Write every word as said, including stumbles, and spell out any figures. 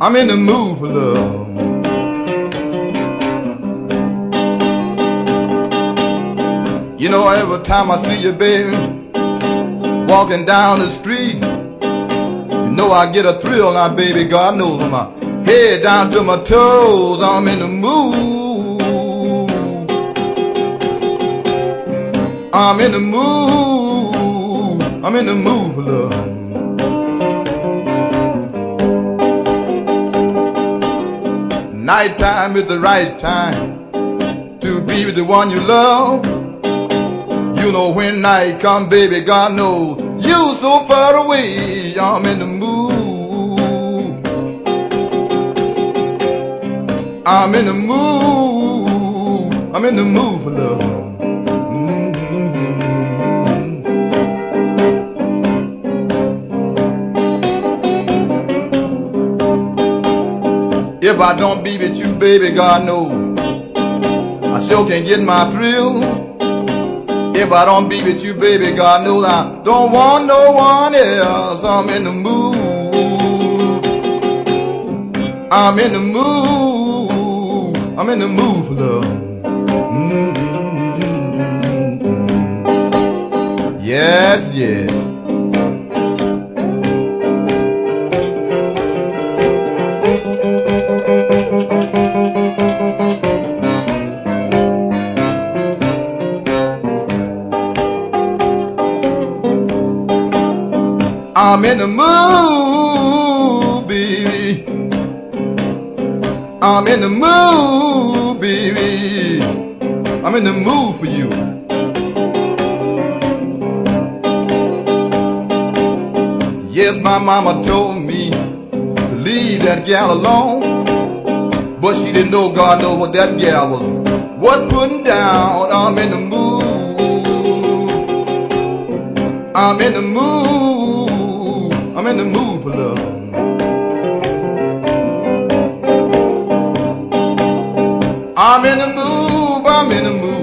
I'm in the mood for love. You know, every time I see you, baby, walking down the street, you know I get a thrill now, baby. God knows from my head down to my toes, I'm in the mood. I'm in the mood. I'm in the mood for love. Nighttime is the right time to be with the one you love. You know when night come, baby, God knows you so far away. I'm in the mood. I'm in the mood. I'm in the mood for love. If I don't be with you, baby, God knows I sure can't get my thrill. If I don't be with you, baby, God knows I don't want no one else. I'm in the mood. I'm in the mood. I'm in the mood for love. Mm-hmm. Yes, yes. I'm in the mood, baby. I'm in the mood, baby. I'm in the mood for you. Yes, my mama told me to leave that gal alone, but she didn't know, God knows what that gal was, was putting down. I'm in the mood. I'm in the mood. I'm in the mood for love. I'm in the mood, I'm in the mood.